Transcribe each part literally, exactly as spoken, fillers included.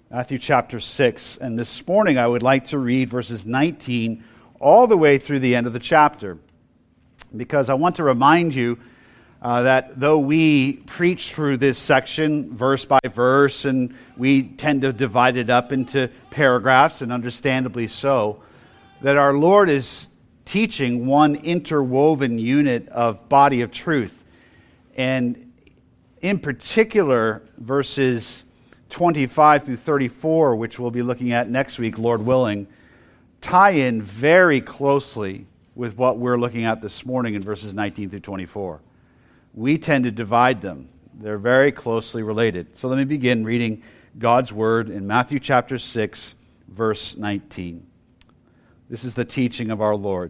Matthew chapter six, and this morning I would like to read verses nineteen all the way through the end of the chapter, because I want to remind you uh, that though we preach through this section verse by verse, and we tend to divide it up into paragraphs, and understandably so, that our Lord is teaching one interwoven unit of body of truth. And in particular, verses twenty-five through thirty-four, which we'll be looking at next week, Lord willing, tie in very closely with what we're looking at this morning in verses nineteen through twenty-four. We tend to divide them. They're very closely related. So let me begin reading God's Word in Matthew chapter six, verse nineteen. This is the teaching of our Lord.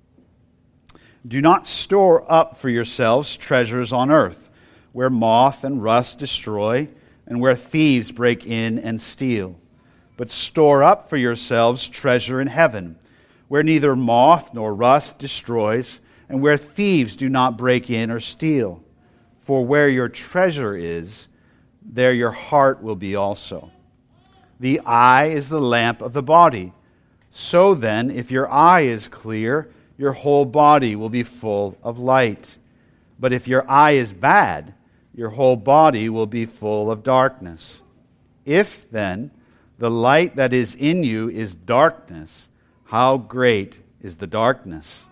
Do not store up for yourselves treasures on earth, where moth and rust destroy, and where thieves break in and steal. But store up for yourselves treasure in heaven, where neither moth nor rust destroys, and where thieves do not break in or steal. For where your treasure is, there your heart will be also. The eye is the lamp of the body. So then, if your eye is clear, your whole body will be full of light. But if your eye is bad, your whole body will be full of darkness. If, then, the light that is in you is darkness, how great is the darkness?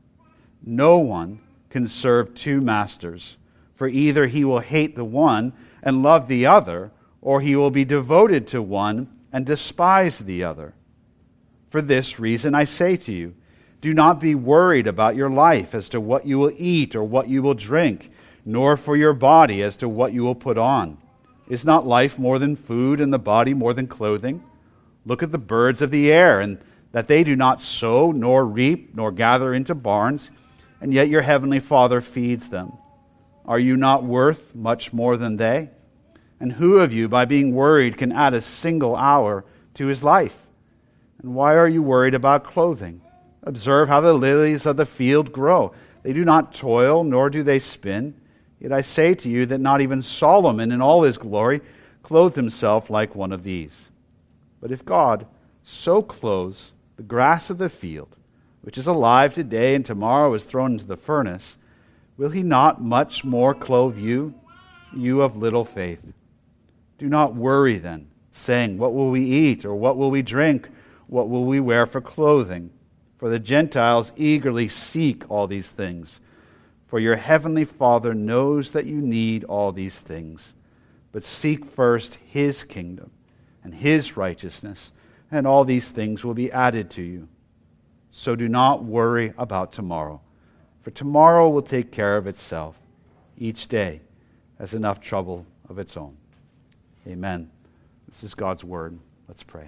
No one can serve two masters, for either he will hate the one and love the other, or he will be devoted to one and despise the other. For this reason I say to you, do not be worried about your life as to what you will eat or what you will drink, nor for your body as to what you will put on. Is not life more than food, and the body more than clothing? Look at the birds of the air, and that they do not sow, nor reap, nor gather into barns, and yet your heavenly Father feeds them. Are you not worth much more than they? And who of you, by being worried, can add a single hour to his life? And why are you worried about clothing? Observe how the lilies of the field grow. They do not toil, nor do they spin. Yet I say to you that not even Solomon in all his glory clothed himself like one of these. But if God so clothes the grass of the field, which is alive today and tomorrow is thrown into the furnace, will he not much more clothe you, you of little faith? Do not worry then, saying, what will we eat, or what will we drink, what will we wear for clothing? For the Gentiles eagerly seek all these things. For your heavenly Father knows that you need all these things. But seek first his kingdom and his righteousness, and all these things will be added to you. So do not worry about tomorrow, for tomorrow will take care of itself. Each day has enough trouble of its own. Amen. This is God's word. Let's pray.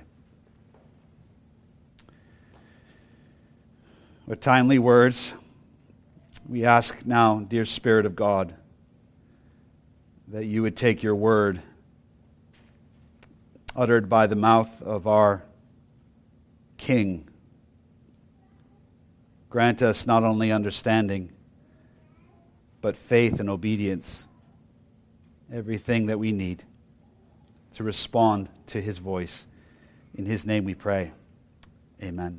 With timely words, we ask now, dear Spirit of God, that you would take your word uttered by the mouth of our King. Grant us not only understanding, but faith and obedience, everything that we need to respond to his voice. In his name we pray. Amen.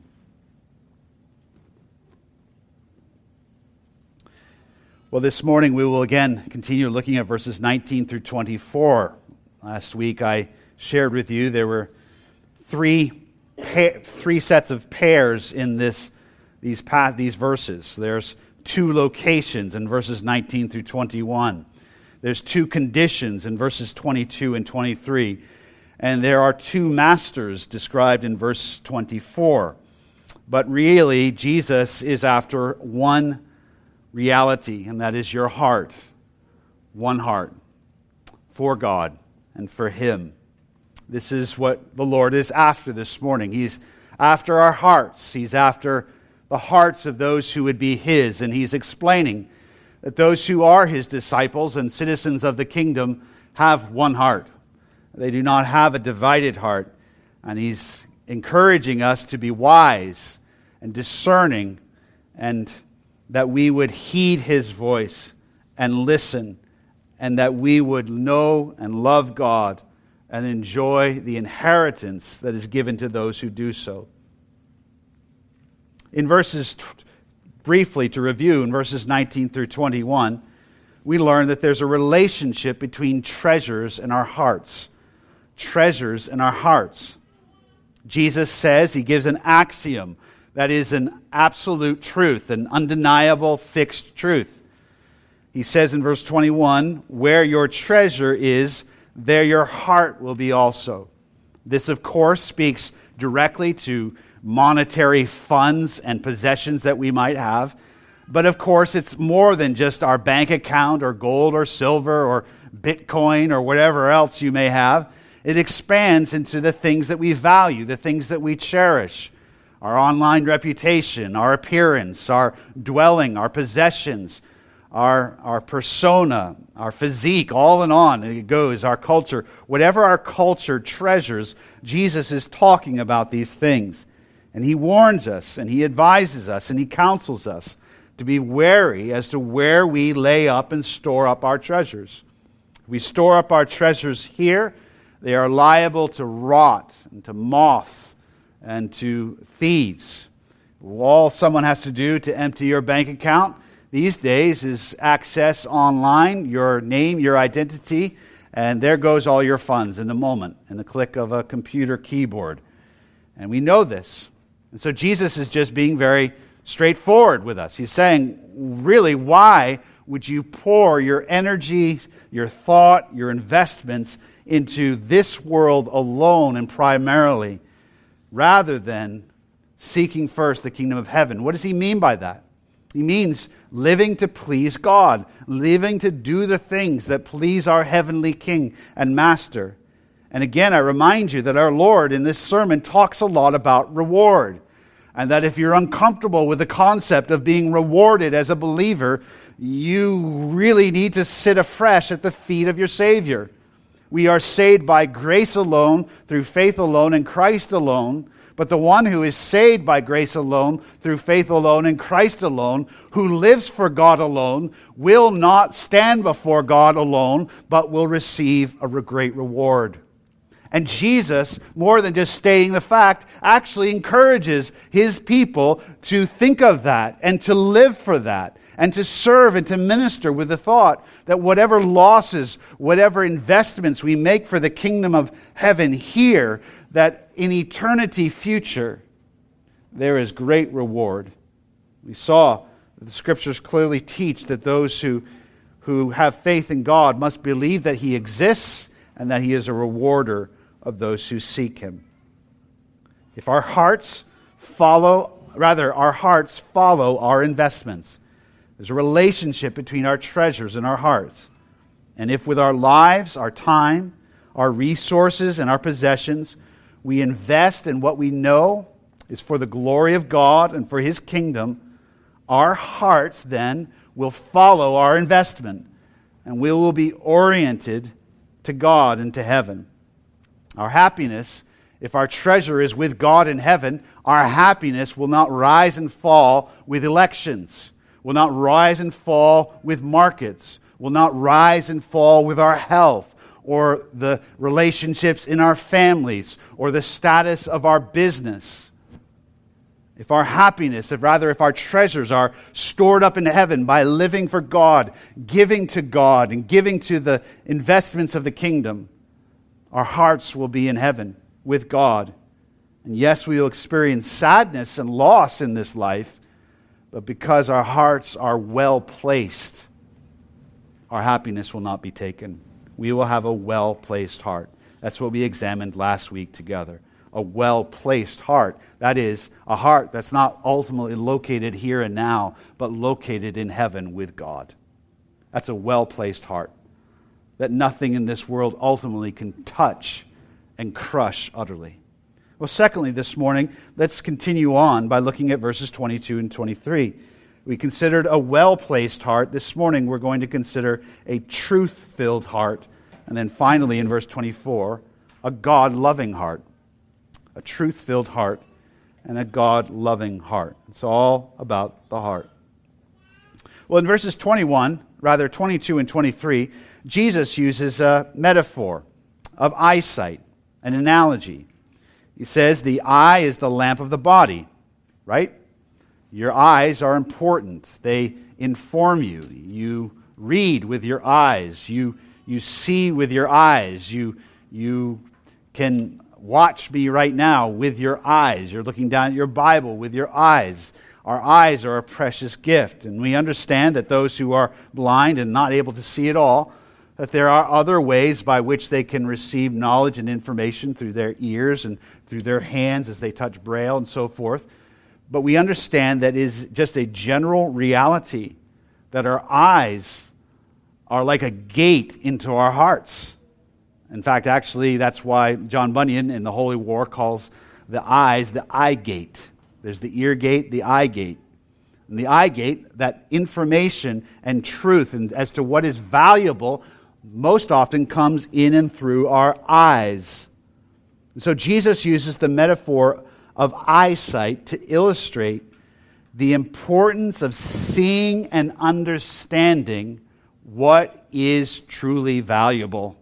Well, this morning we will again continue looking at verses nineteen through twenty-four. Last week I shared with you there were three pa- three sets of pairs in this these pa- these verses. There's two locations in verses nineteen through twenty-one. There's two conditions in verses twenty-two and twenty-three. And there are two masters described in verse twenty-four. But really, Jesus is after one reality, and that is your heart. One heart for God and for him. This is what the Lord is after this morning. He's after our hearts. He's after the hearts of those who would be his, and he's explaining that those who are his disciples and citizens of the kingdom have one heart. They do not have a divided heart, and he's encouraging us to be wise and discerning, and that we would heed his voice and listen, and that we would know and love God and enjoy the inheritance that is given to those who do so. In verses, briefly to review, in verses nineteen through twenty-one, we learn that there's a relationship between treasures and our hearts. Treasures in our hearts. Jesus says, he gives an axiom that is an absolute truth, an undeniable fixed truth. He says in verse twenty-one, where your treasure is, there your heart will be also. This, of course, speaks directly to monetary funds and possessions that we might have. But of course, it's more than just our bank account or gold or silver or Bitcoin or whatever else you may have. It expands into the things that we value, the things that we cherish. Our online reputation, our appearance, our dwelling, our possessions, our, our persona, our physique, all and on it goes, our culture. Whatever our culture treasures, Jesus is talking about these things. And he warns us, and he advises us, and he counsels us to be wary as to where we lay up and store up our treasures. If we store up our treasures here, they are liable to rot and to moths and to thieves. All someone has to do to empty your bank account these days is access online, your name, your identity, and there goes all your funds in a moment, in the click of a computer keyboard. And we know this. And so Jesus is just being very straightforward with us. He's saying, really, why would you pour your energy, your thought, your investments into this world alone and primarily, rather than seeking first the kingdom of heaven? What does he mean by that? He means living to please God, living to do the things that please our heavenly King and Master. And again, I remind you that our Lord in this sermon talks a lot about reward. And that if you're uncomfortable with the concept of being rewarded as a believer, you really need to sit afresh at the feet of your Savior. We are saved by grace alone, through faith alone, in Christ alone. But the one who is saved by grace alone, through faith alone, in Christ alone, who lives for God alone, will not stand before God alone, but will receive a great reward. And Jesus, more than just stating the fact, actually encourages his people to think of that and to live for that and to serve and to minister with the thought that whatever losses, whatever investments we make for the kingdom of heaven here, that in eternity future, there is great reward. We saw that the Scriptures clearly teach that those who, who have faith in God must believe that he exists and that he is a rewarder of those who seek him. If our hearts follow, rather, our hearts follow our investments. There's a relationship between our treasures and our hearts. And if with our lives, our time, our resources, and our possessions, we invest in what we know is for the glory of God and for his kingdom, our hearts then will follow our investment, and we will be oriented to God and to heaven. Our happiness, if our treasure is with God in heaven, our happiness will not rise and fall with elections, will not rise and fall with markets, will not rise and fall with our health, or the relationships in our families, or the status of our business. If our happiness, if rather if our treasures are stored up in heaven by living for God, giving to God, and giving to the investments of the kingdom, our hearts will be in heaven with God. And yes, we will experience sadness and loss in this life, but because our hearts are well placed, our happiness will not be taken. We will have a well-placed heart. That's what we examined last week together. A well-placed heart. That is, a heart that's not ultimately located here and now, but located in heaven with God. That's a well-placed heart that nothing in this world ultimately can touch and crush utterly. Well, secondly, this morning, let's continue on by looking at verses twenty-two and twenty-three. We considered a well-placed heart. This morning, we're going to consider a truth-filled heart. And then finally, in verse twenty-four, a God-loving heart. A truth-filled heart and a God-loving heart. It's all about the heart. Well, in verses twenty-one, rather twenty-two and twenty-three, Jesus uses a metaphor. of eyesight, an analogy. He says the eye is the lamp of the body, right? Your eyes are important. They inform you. You read with your eyes. You, you see with your eyes. You, you can watch me right now with your eyes. You're looking down at your Bible with your eyes. Our eyes are a precious gift, and we understand that those who are blind and not able to see at all, that there are other ways by which they can receive knowledge and information through their ears and through their hands as they touch Braille and so forth. But we understand that it is just a general reality that our eyes are like a gate into our hearts. In fact, actually, that's why John Bunyan in the Holy War calls the eyes the eye gate. There's the ear gate, the eye gate. And the eye gate, that information and truth and as to what is valuable, most often comes in and through our eyes. And so Jesus uses the metaphor of eyesight to illustrate the importance of seeing and understanding what is truly valuable.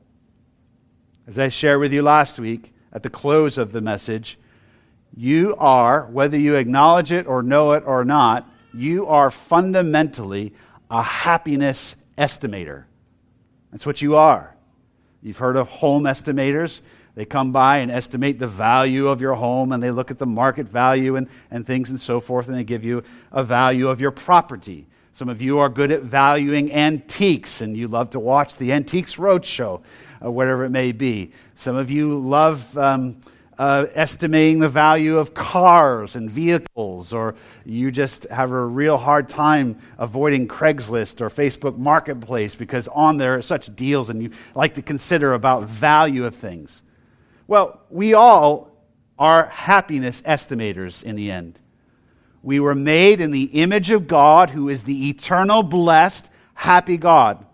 As I shared with you last week at the close of the message, you are, whether you acknowledge it or know it or not, you are fundamentally a happiness estimator. That's what you are. You've heard of home estimators. They come by and estimate the value of your home, and they look at the market value and, and things and so forth, and they give you a value of your property. Some of you are good at valuing antiques, and you love to watch the Antiques Roadshow, or whatever it may be. Some of you love um, uh, estimating the value of cars and vehicles, or you just have a real hard time avoiding Craigslist or Facebook Marketplace because on there are such deals, and you like to consider about value of things. Well, we all are happiness estimators in the end. We were made in the image of God, who is the eternal, blessed, happy God,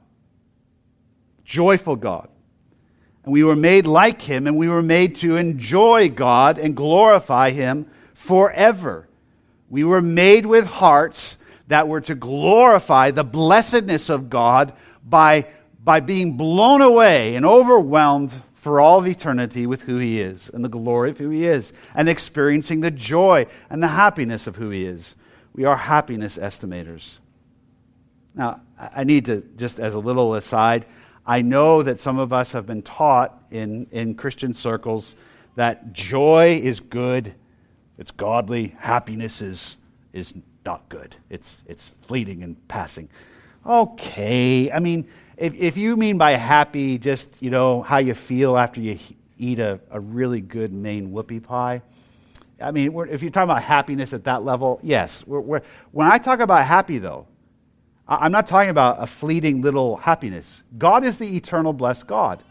joyful God. And we were made like Him, and we were made to enjoy God and glorify Him forever. We were made with hearts that were to glorify the blessedness of God by, by being blown away and overwhelmed for all of eternity with who He is and the glory of who He is and experiencing the joy and the happiness of who He is. We are happiness estimators. Now, I need to, just as a little aside, I know that some of us have been taught in, in Christian circles that joy is good, it's godly, happiness is, is not good. It's, it's fleeting and passing. Okay, I mean, If, if you mean by happy just, you know, how you feel after you eat a, a really good Maine whoopie pie, I mean, we're, if you're talking about happiness at that level, yes. We're, we're, when I talk about happy, though, I, I'm not talking about a fleeting little happiness. God is the eternal blessed God.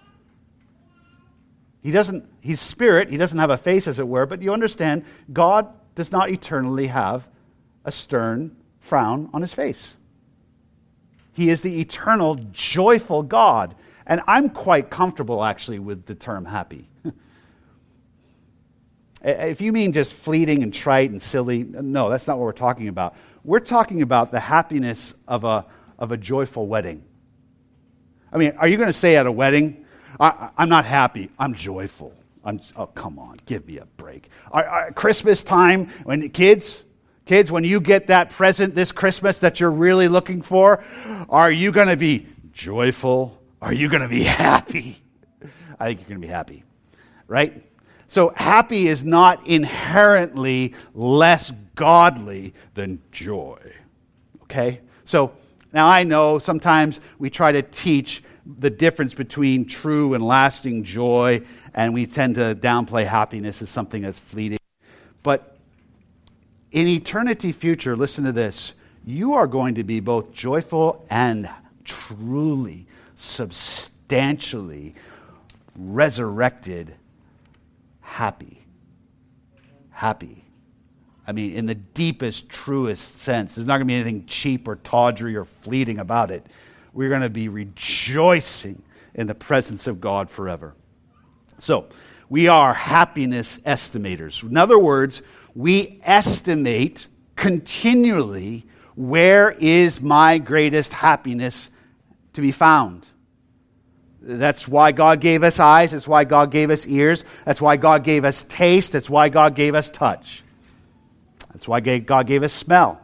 He doesn't, He's spirit. He doesn't have a face, as it were, but you understand, God does not eternally have a stern frown on His face. He is the eternal, joyful God. And I'm quite comfortable, actually, with the term happy. If you mean just fleeting and trite and silly, no, that's not what we're talking about. We're talking about the happiness of a, of a joyful wedding. I mean, are you going to say at a wedding, I, I'm not happy, I'm joyful? I'm, oh, come on, give me a break. Are, are, Christmas time, when the kids... Kids, when you get that present this Christmas that you're really looking for, are you going to be joyful? Are you going to be happy? I think you're going to be happy, right? So happy is not inherently less godly than joy, okay? So now I know sometimes we try to teach the difference between true and lasting joy, and we tend to downplay happiness as something that's fleeting. But in eternity future, listen to this, you are going to be both joyful and truly, substantially resurrected happy. Happy. I mean, in the deepest, truest sense. There's not going to be anything cheap or tawdry or fleeting about it. We're going to be rejoicing in the presence of God forever. So, we are happiness estimators. In other words, we estimate continually where is my greatest happiness to be found. That's why God gave us eyes. That's why God gave us ears. That's why God gave us taste. That's why God gave us touch. That's why God gave us smell.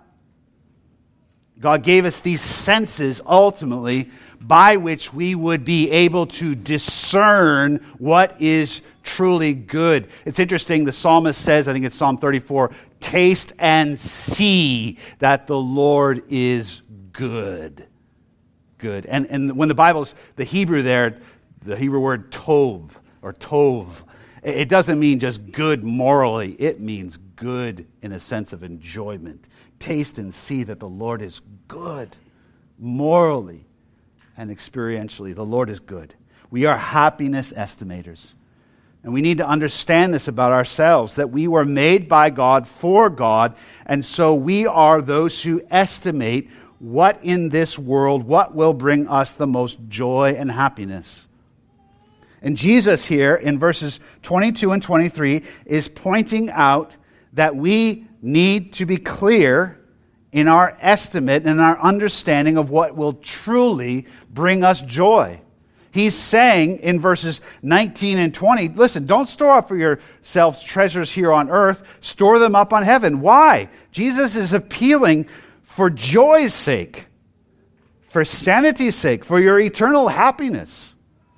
God gave us these senses ultimately by which we would be able to discern what is truly good. It's interesting, the psalmist says, I think it's Psalm thirty-four, taste and see that the Lord is good. Good. And, and when the Bible's, the Hebrew there, the Hebrew word tov, or tov, it doesn't mean just good morally. It means good in a sense of enjoyment. Taste and see that the Lord is good, morally and experientially. The Lord is good. We are happiness estimators. And we need to understand this about ourselves, that we were made by God for God, and so we are those who estimate what in this world, what will bring us the most joy and happiness. And Jesus here in verses twenty-two and twenty-three is pointing out that we need to be clear in our estimate and our understanding of what will truly bring us joy. He's saying in verses nineteen and twenty, listen, don't store up for yourselves treasures here on earth, store them up on heaven. Why? Jesus is appealing for joy's sake, for sanity's sake, for your eternal happiness.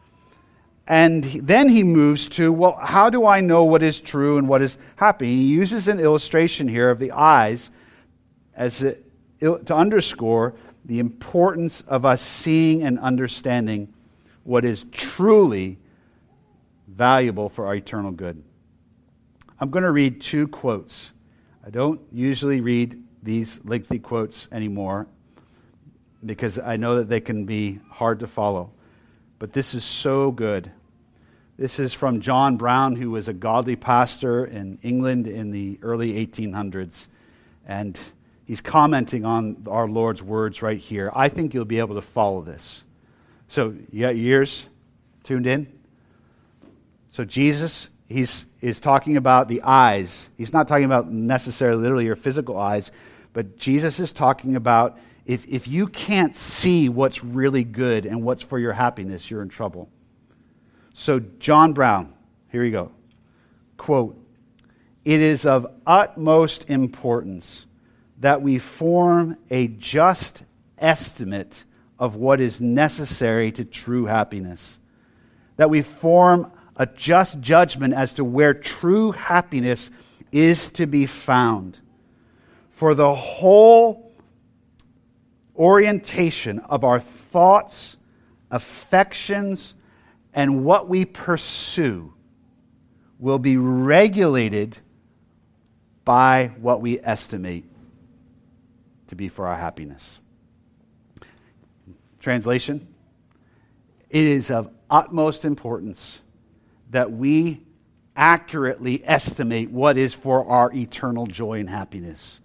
And then he moves to, well, how do I know what is true and what is happy? He uses an illustration here of the eyes as a, to underscore the importance of us seeing and understanding what is truly valuable for our eternal good. I'm going to read two quotes. I don't usually read these lengthy quotes anymore because I know that they can be hard to follow. But this is so good. This is from John Brown, who was a godly pastor in England in the early eighteen hundreds. And he's commenting on our Lord's words right here. I think you'll be able to follow this. So, you got your ears tuned in? So Jesus, he's is talking about the eyes. He's not talking about necessarily literally your physical eyes, but Jesus is talking about if, if you can't see what's really good and what's for your happiness, you're in trouble. So John Brown, here you go. Quote, "It is of utmost importance that we form a just estimate of what is necessary to true happiness. That we form a just judgment as to where true happiness is to be found. For the whole orientation of our thoughts, affections, and what we pursue will be regulated by what we estimate to be for our happiness." Translation: it is of utmost importance that we accurately estimate what is for our eternal joy and happiness.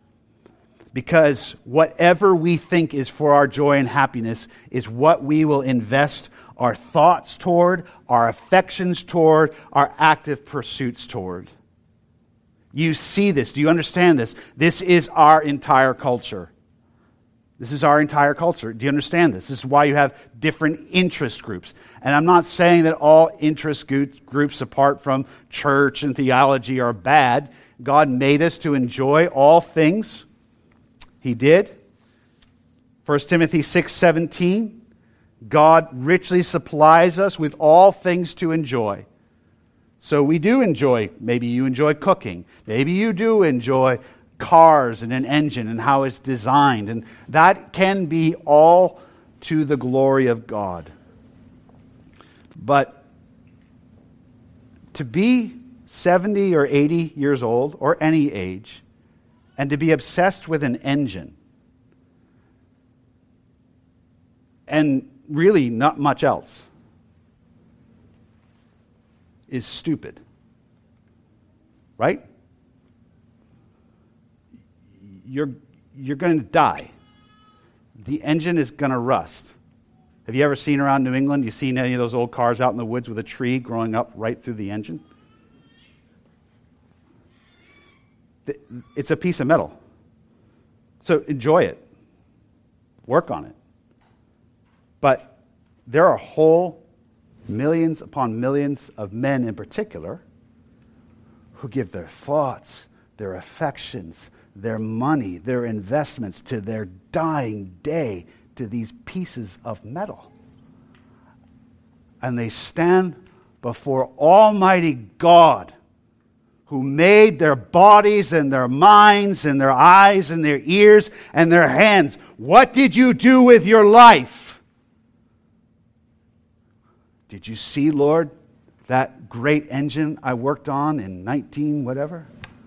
Because whatever we think is for our joy and happiness is what we will invest our thoughts toward, our affections toward, our active pursuits toward. You see this. Do you understand this? This is our entire culture. This is our entire culture. Do you understand this? This is why you have different interest groups. And I'm not saying that all interest groups apart from church and theology are bad. God made us to enjoy all things. He did. First Timothy six seventeen, God richly supplies us with all things to enjoy. So we do enjoy, maybe you enjoy cooking. Maybe you do enjoy cars and an engine and how it's designed. And that can be all to the glory of God. But to be seventy or eighty years old, or any age, and to be obsessed with an engine, and really not much else, is stupid. Right? You're, you're going to die. The engine is going to rust. Have you ever seen around New England, you seen any of those old cars out in the woods with a tree growing up right through the engine? It's a piece of metal. So enjoy it. Work on it. But there are whole millions upon millions of men in particular, who give their thoughts, their affections, their money, their investments to their dying day to these pieces of metal. And they stand before Almighty God, who made their bodies and their minds and their eyes and their ears and their hands. What did you do with your life? Did you see, Lord, that great engine I worked on in nineteen whatever?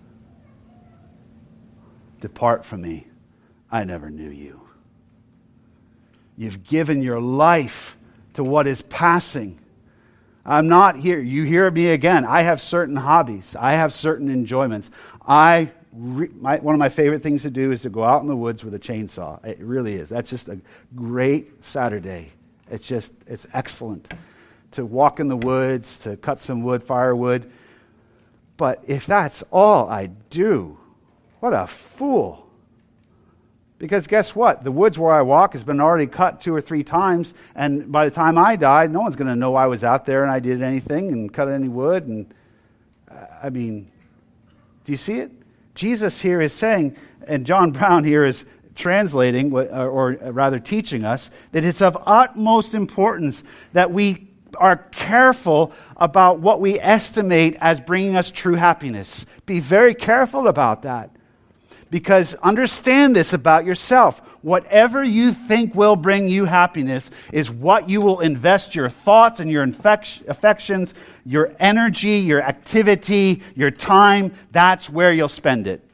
Depart from me. I never knew you. You've given your life to what is passing. I'm not here. You hear me again. I have certain hobbies. I have certain enjoyments. I re- my, one of my favorite things to do is to go out in the woods with a chainsaw. It really is. That's just a great Saturday. It's just, it's excellent to walk in the woods, to cut some wood, firewood. But if that's all I do, what a fool. Because guess what? The woods where I walk has been already cut two or three times, and by the time I die, no one's going to know I was out there and I did anything and cut any wood. And uh, I mean, do you see it? Jesus here is saying, and John Brown here is translating, or, or rather teaching us, that it's of utmost importance that we are careful about what we estimate as bringing us true happiness. Be very careful about that. Because understand this about yourself. Whatever you think will bring you happiness is what you will invest your thoughts and your infec- affections, your energy, your activity, your time. That's where you'll spend it.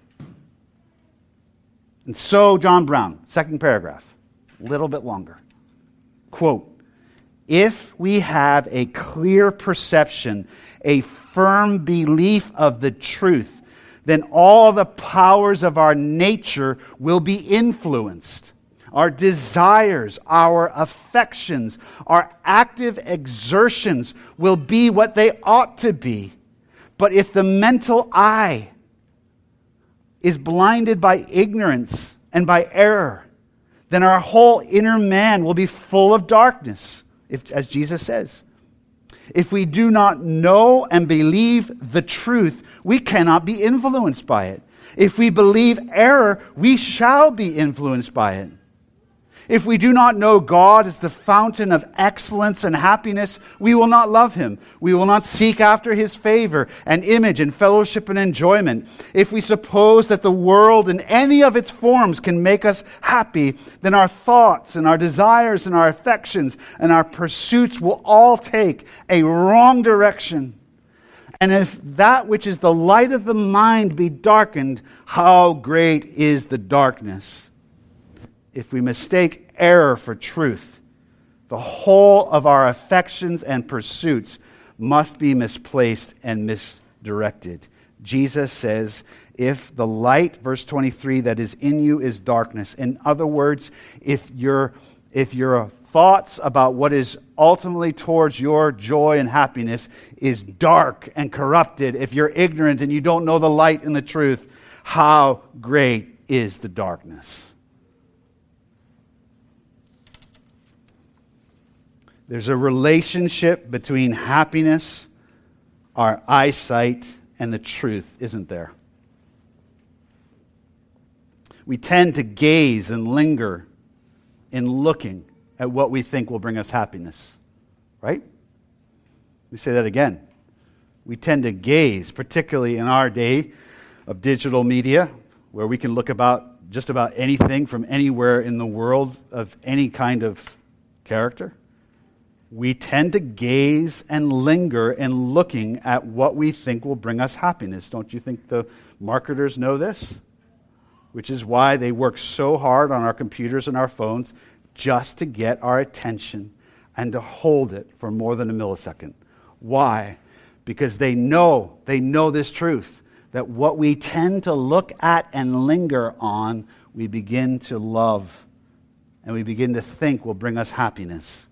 And so, John Brown, second paragraph, a little bit longer. Quote, if we have a clear perception, a firm belief of the truth, then all the powers of our nature will be influenced. Our desires, our affections, our active exertions will be what they ought to be. But if the mental eye is blinded by ignorance and by error, then our whole inner man will be full of darkness, if, as Jesus says. If we do not know and believe the truth, we cannot be influenced by it. If we believe error, we shall be influenced by it. If we do not know God as the fountain of excellence and happiness, we will not love Him. We will not seek after His favor and image and fellowship and enjoyment. If we suppose that the world in any of its forms can make us happy, then our thoughts and our desires and our affections and our pursuits will all take a wrong direction. And if that which is the light of the mind be darkened, how great is the darkness? If we mistake error for truth, the whole of our affections and pursuits must be misplaced and misdirected. Jesus says, if the light, verse twenty-three, that is in you is darkness. In other words, if your if your thoughts about what is ultimately towards your joy and happiness is dark and corrupted, if you're ignorant and you don't know the light and the truth, how great is the darkness? There's a relationship between happiness, our eyesight, and the truth, isn't there? We tend to gaze and linger in looking at what we think will bring us happiness, right? Let me say that again. We tend to gaze, particularly in our day of digital media, where we can look about just about anything from anywhere in the world of any kind of character. We tend to gaze and linger in looking at what we think will bring us happiness. Don't you think the marketers know this? Which is why they work so hard on our computers and our phones just to get our attention and to hold it for more than a millisecond. Why? Because they know, they know this truth, that what we tend to look at and linger on, we begin to love and we begin to think will bring us happiness.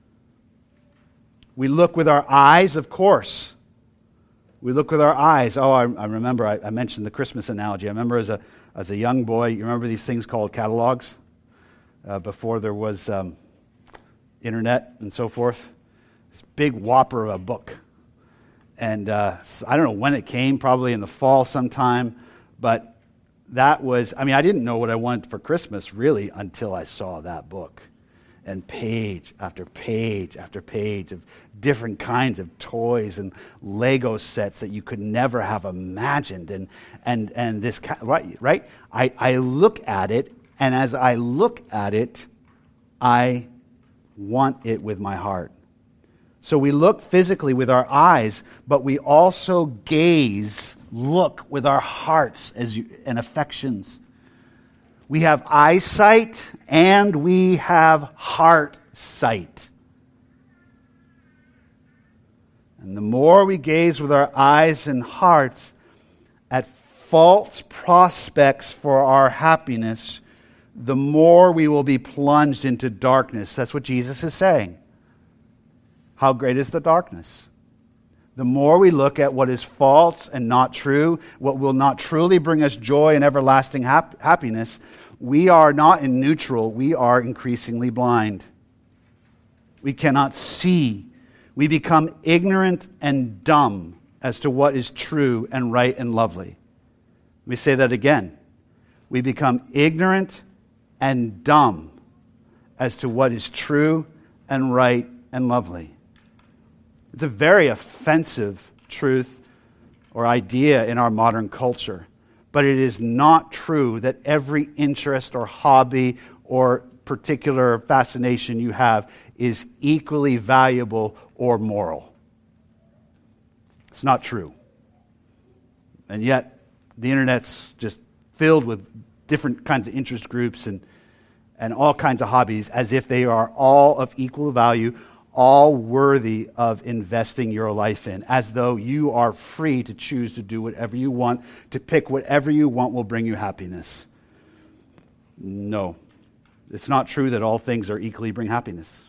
We look with our eyes, of course. We look with our eyes. Oh, I, I remember I, I mentioned the Christmas analogy. I remember as a as a young boy, you remember these things called catalogs? Uh, before there was um, internet and so forth. this big whopper of a book. And uh, I don't know when it came, probably in the fall sometime, but that was, I mean, I didn't know what I wanted for Christmas, really, until I saw that book. And page after page after page of different kinds of toys and Lego sets that you could never have imagined. And and and this, right, right? I, I look at it, and as I look at it, I want it with my heart. So we look physically with our eyes, but we also gaze, look with our hearts as you, and affections. We have eyesight and we have heart sight. And the more we gaze with our eyes and hearts at false prospects for our happiness, the more we will be plunged into darkness. That's what Jesus is saying. How great is the darkness? The more we look at what is false and not true, what will not truly bring us joy and everlasting hap- happiness, we are not in neutral, we are increasingly blind. We cannot see. We become ignorant and dumb as to what is true and right and lovely. Let me say that again. We become ignorant and dumb as to what is true and right and lovely. It's a very offensive truth or idea in our modern culture. But it is not true that every interest or hobby or particular fascination you have is equally valuable or moral. It's not true. And yet, the internet's just filled with different kinds of interest groups and, and all kinds of hobbies as if they are all of equal value, all worthy of investing your life in, as though you are free to choose to do whatever you want, to pick whatever you want will bring you happiness. No, it's not true that all things are equally bring happiness.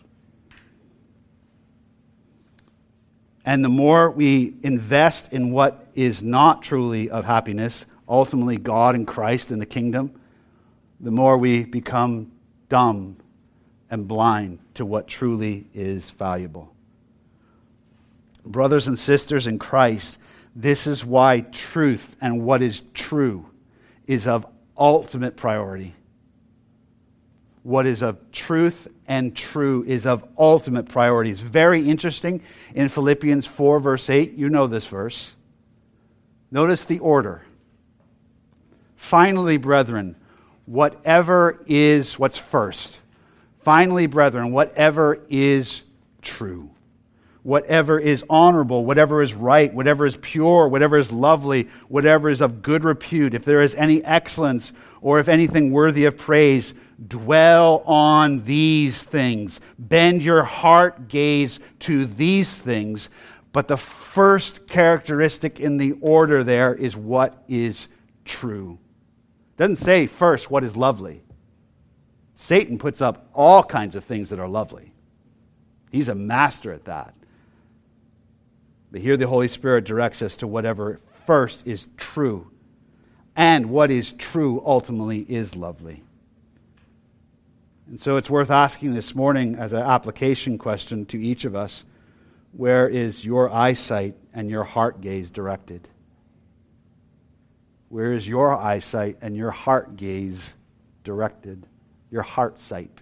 And the more we invest in what is not truly of happiness, ultimately God and Christ and the kingdom, the more we become dumb and blind to what truly is valuable. Brothers and sisters in Christ, this is why truth and what is true is of ultimate priority. What is of truth and true is of ultimate priority. It's very interesting in Philippians four, verse eight. You know this verse. Notice the order. Finally, brethren, whatever is, what's first? Finally, brethren, whatever is true, whatever is honorable, whatever is right, whatever is pure, whatever is lovely, whatever is of good repute, if there is any excellence or if anything worthy of praise, dwell on these things. Bend your heart gaze to these things. But the first characteristic in the order there is what is true. It doesn't say first what is lovely. Satan puts up all kinds of things that are lovely. He's a master at that. But here the Holy Spirit directs us to whatever first is true. And what is true ultimately is lovely. And so it's worth asking this morning as an application question to each of us, where is your eyesight and your heart gaze directed? Where is your eyesight and your heart gaze directed? Your heart sight.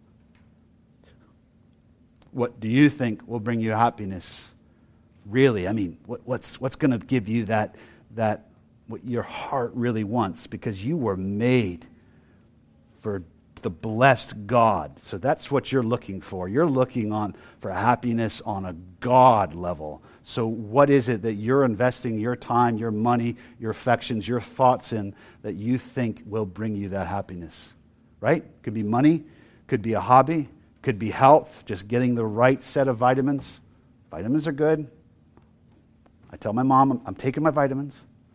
What do you think will bring you happiness? Really, I mean, what, what's what's going to give you that that what your heart really wants? Because you were made for the blessed God. So that's what you're looking for. You're looking on for happiness on a God level. So what is it that you're investing your time, your money, your affections, your thoughts in that you think will bring you that happiness? Right? Could be money, could be a hobby, could be health, just getting the right set of vitamins. Vitamins are good. I tell my mom I'm, I'm taking my vitamins.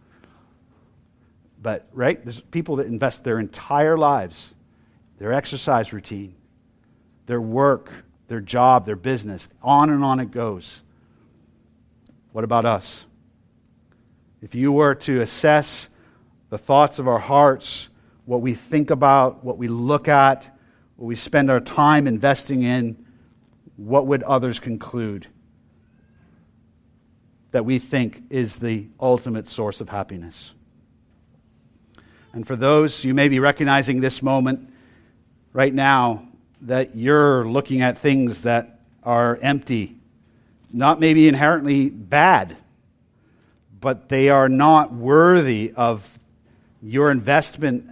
But, right, there's people that invest their entire lives, their exercise routine, their work, their job, their business, on and on it goes. What about us? If you were to assess the thoughts of our hearts, what we think about, what we look at, what we spend our time investing in, what would others conclude? that we think is the ultimate source of happiness. And for those, you may be recognizing this moment right now that you're looking at things that are empty, not maybe inherently bad, but they are not worthy of your investment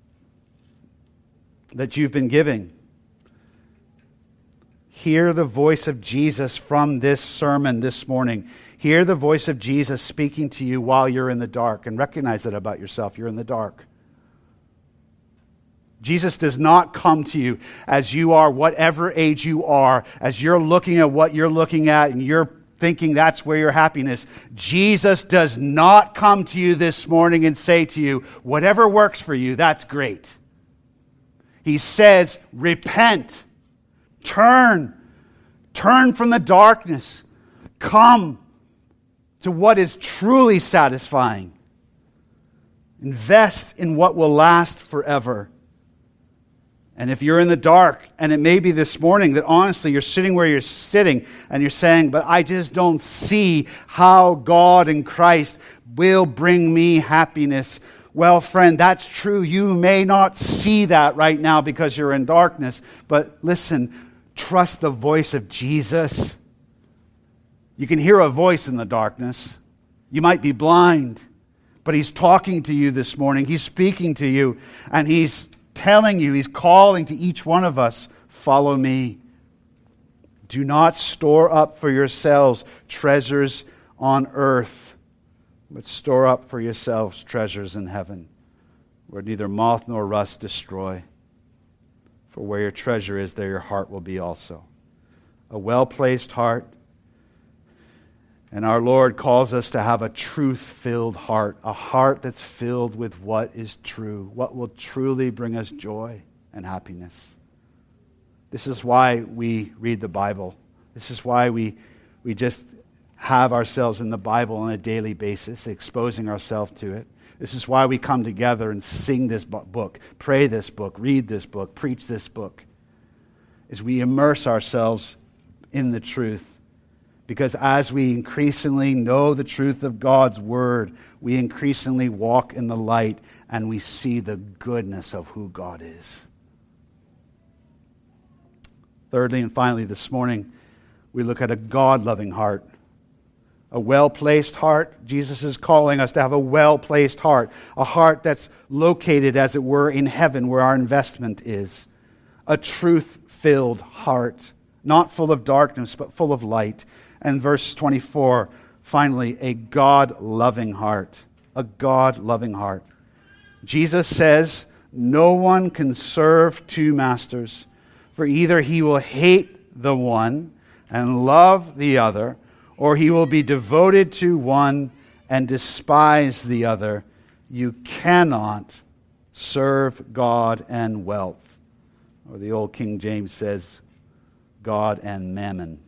that you've been giving. Hear the voice of Jesus from this sermon this morning. Hear the voice of Jesus speaking to you while you're in the dark, and recognize that about yourself. You're in the dark. Jesus does not come to you as you are, whatever age you are, as you're looking at what you're looking at and you're thinking that's where your happiness. Jesus does not come to you this morning and say to you, whatever works for you, that's great. He says, repent, turn, turn from the darkness, come to what is truly satisfying. Invest in what will last forever. And if you're in the dark, and it may be this morning that honestly you're sitting where you're sitting and you're saying, but I just don't see how God in Christ will bring me happiness. Well, friend, that's true. You may not see that right now because you're in darkness. But listen, trust the voice of Jesus. You can hear a voice in the darkness. You might be blind, but He's talking to you this morning. He's speaking to you, and He's telling you, He's calling to each one of us, follow me. Do not store up for yourselves treasures on earth, but store up for yourselves treasures in heaven, where neither moth nor rust destroy. For where your treasure is, there your heart will be also. A well-placed heart. And our Lord calls us to have a truth-filled heart, a heart that's filled with what is true, what will truly bring us joy and happiness. This is why we read the Bible. This is why we, we just have ourselves in the Bible on a daily basis, exposing ourselves to it. This is why we come together and sing this book, pray this book, read this book, preach this book, is we immerse ourselves in the truth. Because as we increasingly know the truth of God's Word, we increasingly walk in the light and we see the goodness of who God is. Thirdly and finally this morning, we look at a God-loving heart. A well-placed heart. Jesus is calling us to have a well-placed heart. A heart that's located, as it were, in heaven where our investment is. A truth-filled heart. Not full of darkness, but full of light. And verse twenty-four, finally, a God-loving heart. A God-loving heart. Jesus says, no one can serve two masters, for either he will hate the one and love the other, or he will be devoted to one and despise the other. You cannot serve God and wealth. Or the old King James says, God and mammon.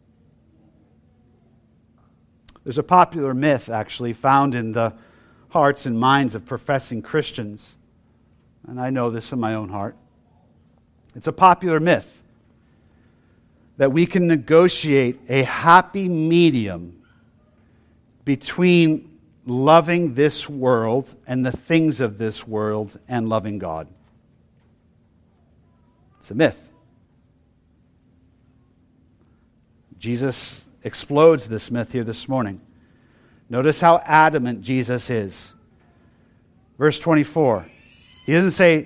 There's a popular myth, actually, found in the hearts and minds of professing Christians. And I know this in my own heart. It's a popular myth that we can negotiate a happy medium between loving this world and the things of this world and loving God. It's a myth. Jesus explodes this myth here this morning. Notice how adamant Jesus is. Verse twenty-four. He doesn't say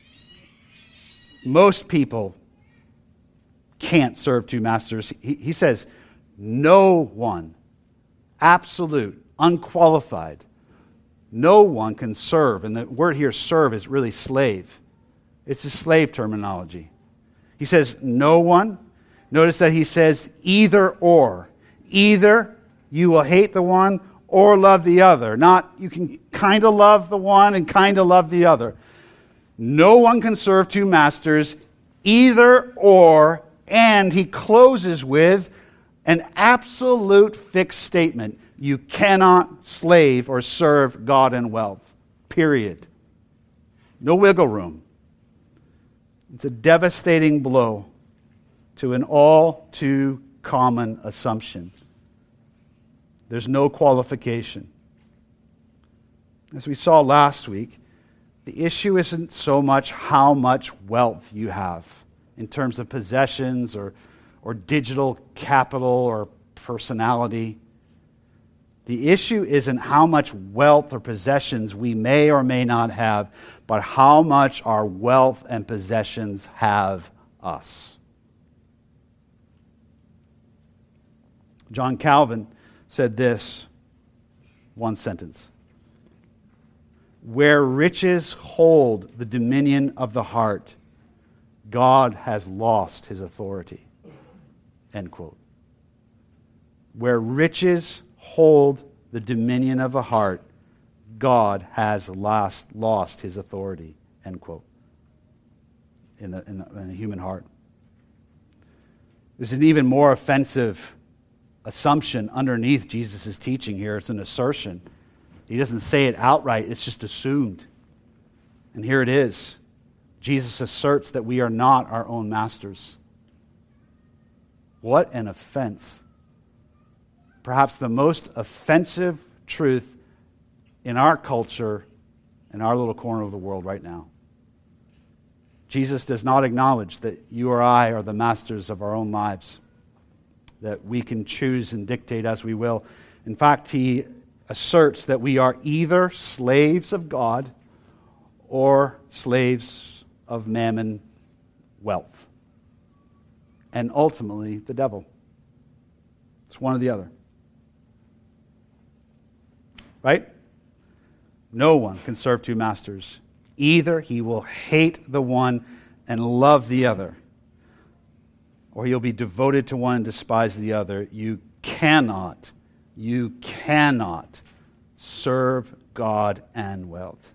most people can't serve two masters. He, he says no one, absolute, unqualified, no one can serve. And the word here, serve, is really slave. It's a slave terminology. He says no one. Notice that he says either or. Either you will hate the one or love the other. Not you can kind of love the one and kind of love the other. No one can serve two masters, either or. And he closes with an absolute fixed statement. You cannot slave or serve God and wealth. Period. No wiggle room. It's a devastating blow to an all too common assumption. There's no qualification. As we saw last week, the issue isn't so much how much wealth you have in terms of possessions or, or digital capital or personality. The issue isn't how much wealth or possessions we may or may not have, but how much our wealth and possessions have us. John Calvin said this, one sentence: "Where riches hold the dominion of the heart, God has lost his authority." End quote. Where riches hold the dominion of the heart, God has lost, lost his authority. End quote. In the, in, the, in the human heart. There's an even more offensive assumption underneath Jesus' teaching here. It's an assertion. He doesn't say it outright, it's just assumed. And here it is. Jesus asserts that we are not our own masters. What an offense. Perhaps the most offensive truth in our culture, in our little corner of the world right now. Jesus does not acknowledge that you or I are the masters of our own lives, that we can choose and dictate as we will. In fact, he asserts that we are either slaves of God or slaves of mammon, wealth, and ultimately the devil. It's one or the other. Right? No one can serve two masters. Either he will hate the one and love the other, or he'll be devoted to one and despise the other. You cannot, you cannot serve God and wealth.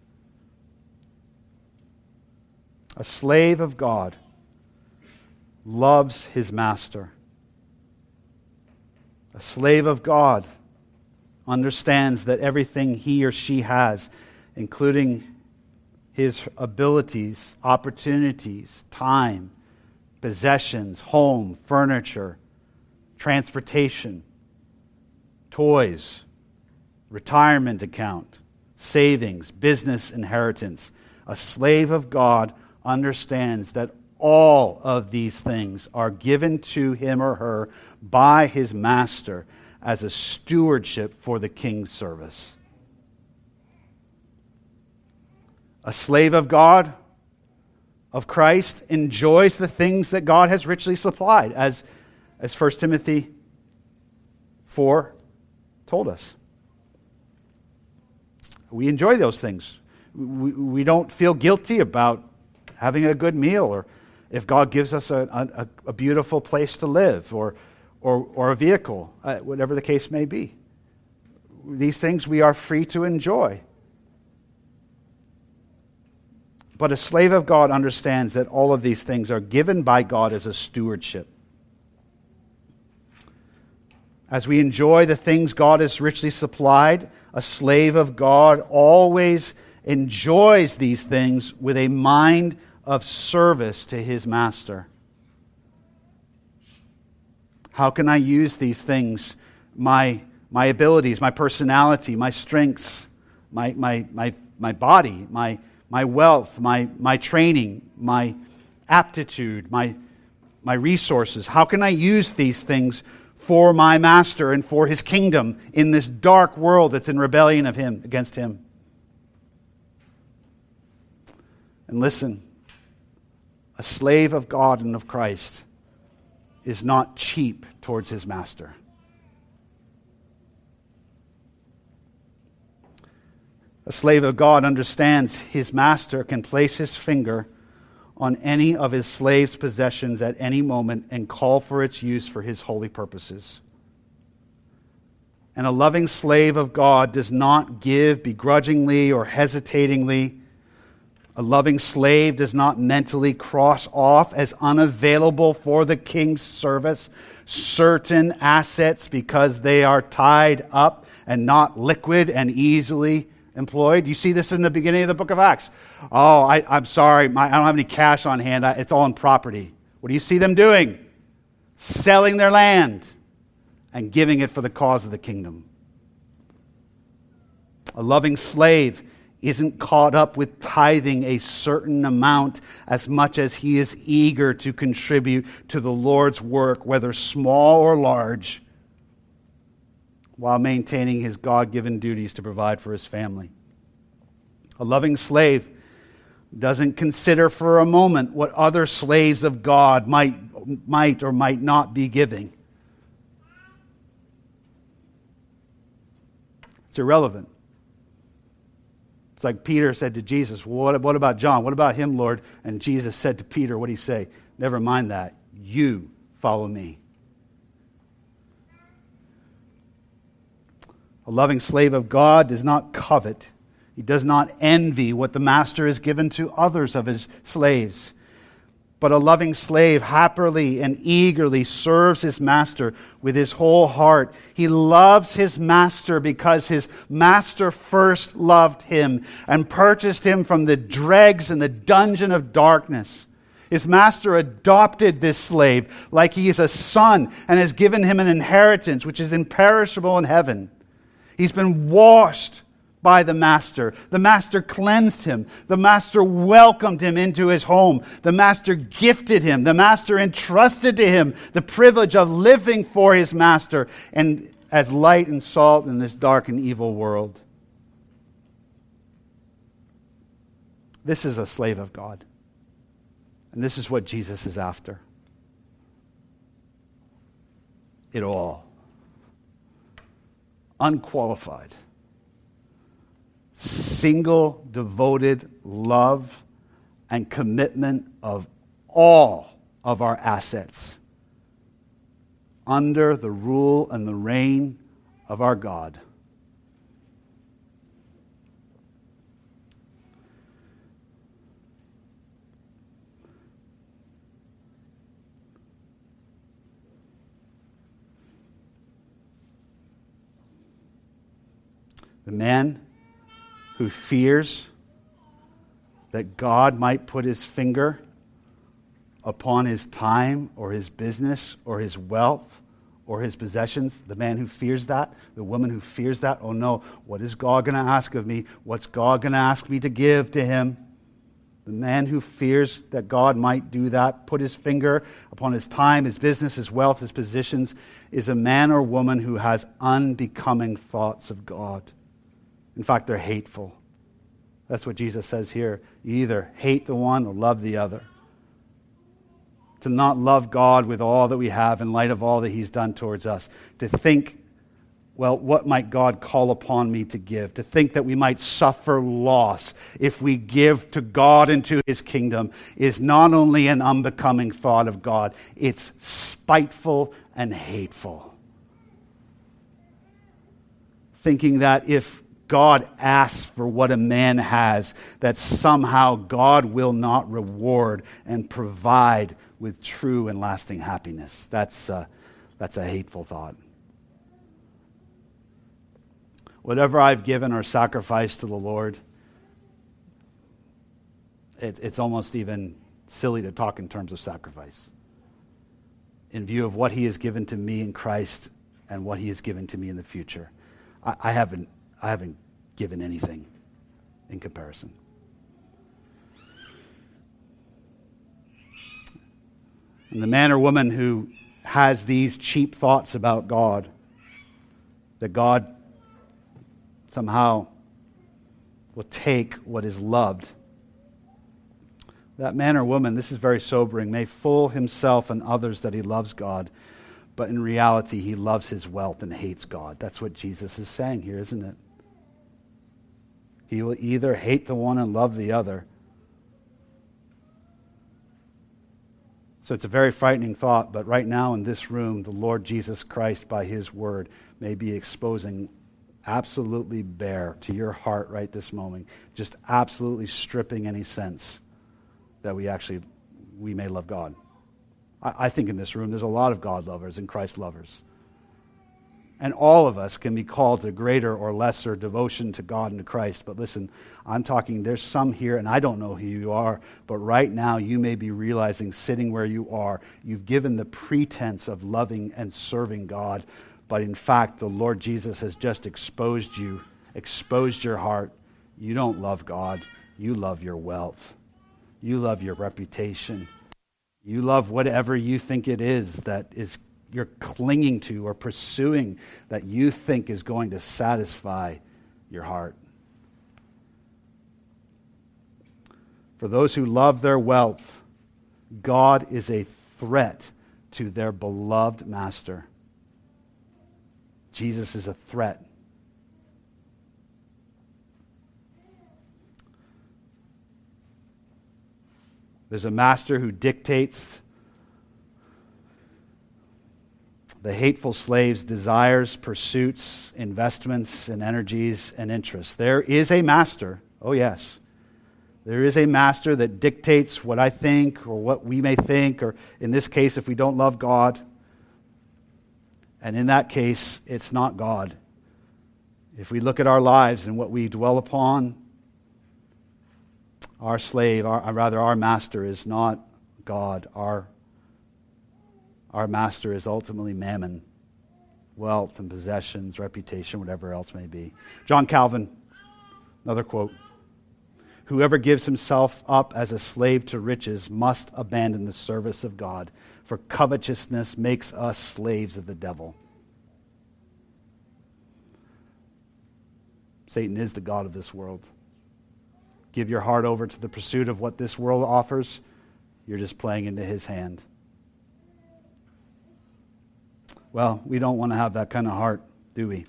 A slave of God loves his master. A slave of God understands that everything he or she has, including his abilities, opportunities, time, possessions, home, furniture, transportation, toys, retirement account, savings, business inheritance. A slave of God understands that all of these things are given to him or her by his master as a stewardship for the king's service. A slave of God, of Christ, enjoys the things that God has richly supplied, as, as First Timothy four told us. We enjoy those things. We, we don't feel guilty about having a good meal, or if God gives us a, a, a beautiful place to live, or Or, or a vehicle, uh, whatever the case may be. These things we are free to enjoy. But a slave of God understands that all of these things are given by God as a stewardship. As we enjoy the things God has richly supplied, a slave of God always enjoys these things with a mind of service to his master. How can I use these things, my my abilities, my personality, my strengths, my my my my body, my my wealth, my my training, my aptitude, my my resources? How can I use these things for my master and for his kingdom in this dark world that's in rebellion of him against him? And listen, a slave of God and of Christ is not cheap towards his master. A slave of God understands his master can place his finger on any of his slave's possessions at any moment and call for its use for his holy purposes. And a loving slave of God does not give begrudgingly or hesitatingly. A loving slave does not mentally cross off as unavailable for the king's service certain assets because they are tied up and not liquid and easily employed. You see this in the beginning of the book of Acts. Oh, I, I'm sorry, my, I don't have any cash on hand. I, it's all in property. What do you see them doing? Selling their land and giving it for the cause of the kingdom. A loving slave isn't caught up with tithing a certain amount as much as he is eager to contribute to the Lord's work, whether small or large, while maintaining his God-given duties to provide for his family. A loving slave doesn't consider for a moment what other slaves of God might, might or might not be giving. It's irrelevant. It's like Peter said to Jesus, well, what, what about John? What about him, Lord? And Jesus said to Peter, what did he say? Never mind that. You follow me. A loving slave of God does not covet. He does not envy what the master has given to others of his slaves. But a loving slave happily and eagerly serves his master with his whole heart. He loves his master because his master first loved him and purchased him from the dregs and the dungeon of darkness. His master adopted this slave like he is a son and has given him an inheritance which is imperishable in heaven. He's been washed by the master. The master cleansed him. The master welcomed him into his home. The master gifted him. The master entrusted to him the privilege of living for his master and as light and salt in this dark and evil world. This is a slave of God. And this is what Jesus is after. It all. Unqualified. Single, devoted love and commitment of all of our assets under the rule and the reign of our God. The man who fears that God might put his finger upon his time or his business or his wealth or his possessions, the man who fears that, the woman who fears that, oh no, what is God going to ask of me? What's God going to ask me to give to him? The man who fears that God might do that, put his finger upon his time, his business, his wealth, his positions, is a man or woman who has unbecoming thoughts of God. In fact, they're hateful. That's what Jesus says here. You either hate the one or love the other. To not love God with all that we have in light of all that he's done towards us. To think, well, what might God call upon me to give? To think that we might suffer loss if we give to God and to his kingdom is not only an unbecoming thought of God, it's spiteful and hateful. Thinking that if God asks for what a man has, that somehow God will not reward and provide with true and lasting happiness. That's, uh, that's a hateful thought. Whatever I've given or sacrificed to the Lord, it, it's almost even silly to talk in terms of sacrifice. In view of what he has given to me in Christ and what he has given to me in the future. I, I haven't I haven't given anything in comparison. And the man or woman who has these cheap thoughts about God, that God somehow will take what is loved, that man or woman, this is very sobering, may fool himself and others that he loves God, but in reality he loves his wealth and hates God. That's what Jesus is saying here, isn't it? He will either hate the one and love the other. So it's a very frightening thought, but right now in this room, the Lord Jesus Christ, by his word, may be exposing absolutely bare to your heart right this moment, just absolutely stripping any sense that we actually, we may love God. I, I think in this room there's a lot of God lovers and Christ lovers. And all of us can be called to greater or lesser devotion to God and to Christ. But listen, I'm talking, there's some here, and I don't know who you are, but right now you may be realizing, sitting where you are, you've given the pretense of loving and serving God, but in fact, the Lord Jesus has just exposed you, exposed your heart. You don't love God. You love your wealth. You love your reputation. You love whatever you think it is that is you're clinging to or pursuing that you think is going to satisfy your heart. For those who love their wealth, God is a threat to their beloved master. Jesus is a threat. There's a master who dictates the hateful slave's desires, pursuits, investments, and energies and interests. There is a master, oh yes. There is a master that dictates what I think or what we may think, or in this case, if we don't love God. And in that case, it's not God. If we look at our lives and what we dwell upon, our slave, our, rather our master is not God. Our, our master is ultimately mammon, wealth and possessions, reputation, whatever else may be. John Calvin, another quote. Whoever gives himself up as a slave to riches must abandon the service of God, for covetousness makes us slaves of the devil. Satan is the god of this world. Give your heart over to the pursuit of what this world offers, you're just playing into his hand. Well, we don't want to have that kind of heart, do we?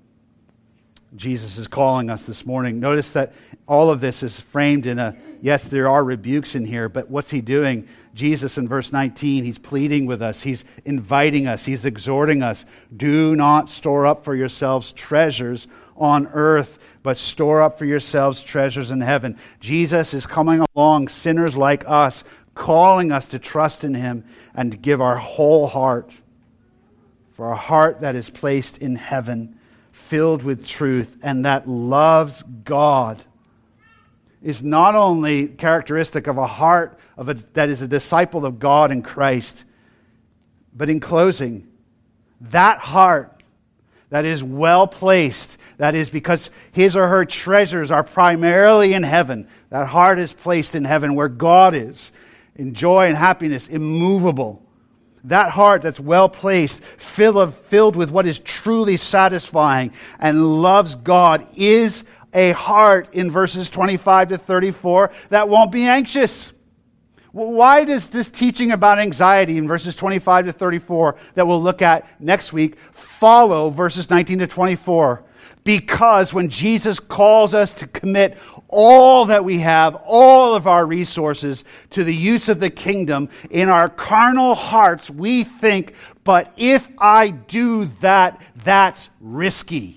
Jesus is calling us this morning. Notice that all of this is framed in a, yes, there are rebukes in here, but what's he doing? Jesus in verse nineteen, he's pleading with us. He's inviting us. He's exhorting us. Do not store up for yourselves treasures on earth, but store up for yourselves treasures in heaven. Jesus is coming along, sinners like us, calling us to trust in him and to give our whole heart, for a heart that is placed in heaven, filled with truth, and that loves God, is not only characteristic of a heart of a, that is a disciple of God in Christ, but in closing, that heart that is well placed, that is because his or her treasures are primarily in heaven, that heart is placed in heaven where God is, in joy and happiness, immovable. That heart that's well placed, filled, of, filled with what is truly satisfying and loves God, is a heart in verses twenty-five to thirty-four that won't be anxious. Why does this teaching about anxiety in verses twenty-five to thirty-four that we'll look at next week follow verses nineteen to twenty-four? Because when Jesus calls us to commit all that we have, all of our resources to the use of the kingdom, in our carnal hearts we think, but if I do that, that's risky.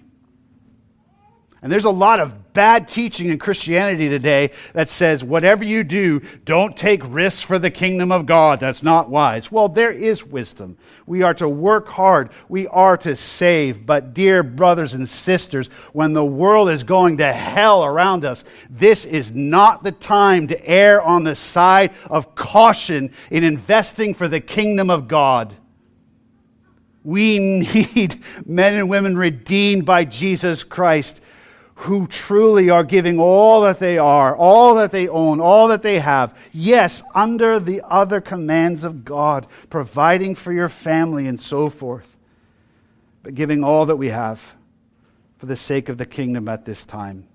And there's a lot of bad teaching in Christianity today that says, whatever you do, don't take risks for the kingdom of God. That's not wise. Well, there is wisdom. We are to work hard. We are to save. But dear brothers and sisters, when the world is going to hell around us, this is not the time to err on the side of caution in investing for the kingdom of God. We need men and women redeemed by Jesus Christ, who truly are giving all that they are, all that they own, all that they have. Yes, under the other commands of God, providing for your family and so forth, but giving all that we have for the sake of the kingdom at this time.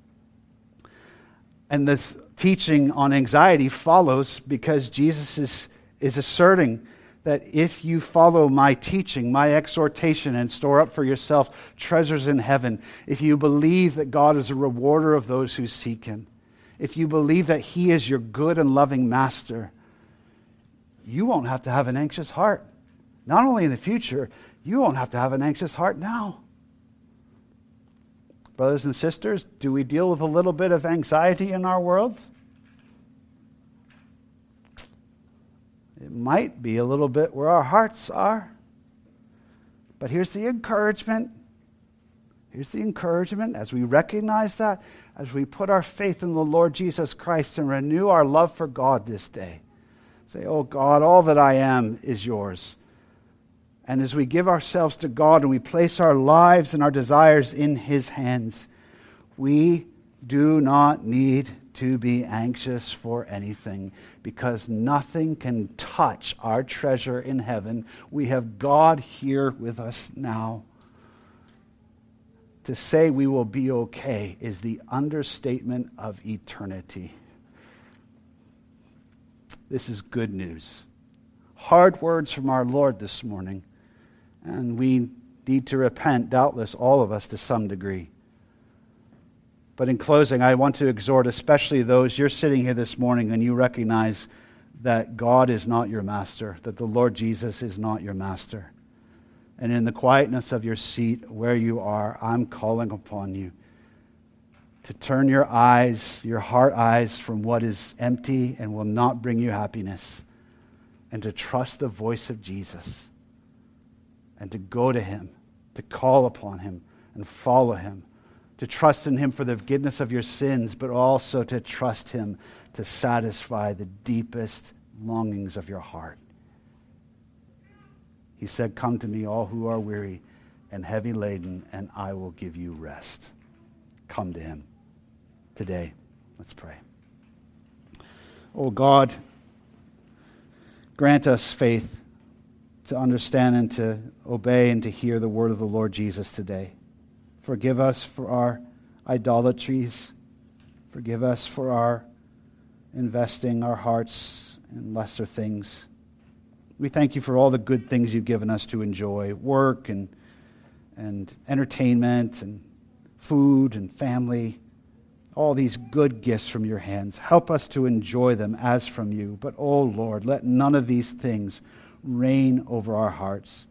And this teaching on anxiety follows because Jesus is, is asserting that if you follow my teaching, my exhortation, and store up for yourself treasures in heaven, if you believe that God is a rewarder of those who seek him, if you believe that he is your good and loving master, you won't have to have an anxious heart. Not only in the future, you won't have to have an anxious heart now. Brothers and sisters, do we deal with a little bit of anxiety in our world? It might be a little bit where our hearts are. But here's the encouragement. Here's the encouragement as we recognize that, as we put our faith in the Lord Jesus Christ and renew our love for God this day. Say, oh God, all that I am is yours. And as we give ourselves to God and we place our lives and our desires in His hands, we do not need to be anxious for anything, because nothing can touch our treasure in heaven. We have God here with us now. To say we will be okay is the understatement of eternity. This is good news. Hard words from our Lord this morning. And we need to repent, doubtless, all of us to some degree. But in closing, I want to exhort especially those, you're sitting here this morning and you recognize that God is not your master, that the Lord Jesus is not your master. And in the quietness of your seat where you are, I'm calling upon you to turn your eyes, your heart eyes, from what is empty and will not bring you happiness, and to trust the voice of Jesus, and to go to Him, to call upon Him and follow Him, to trust in Him for the forgiveness of your sins, but also to trust Him to satisfy the deepest longings of your heart. He said, "Come to me, all who are weary and heavy laden, and I will give you rest." Come to Him today. Let's pray. Oh God, grant us faith to understand and to obey and to hear the word of the Lord Jesus today. Forgive us for our idolatries. Forgive us for our investing our hearts in lesser things. We thank you for all the good things you've given us to enjoy, work and, and entertainment and food and family, all these good gifts from your hands. Help us to enjoy them as from you. But, oh Lord, let none of these things reign over our hearts.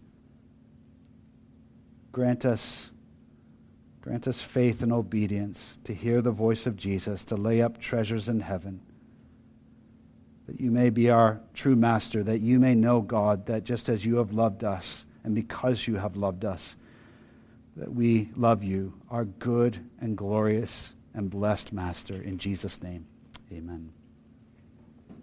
Grant us, grant us faith and obedience to hear the voice of Jesus, to lay up treasures in heaven, that you may be our true master, that you may know, God, that just as you have loved us, and because you have loved us, that we love you, our good and glorious and blessed Master. In Jesus' name, amen.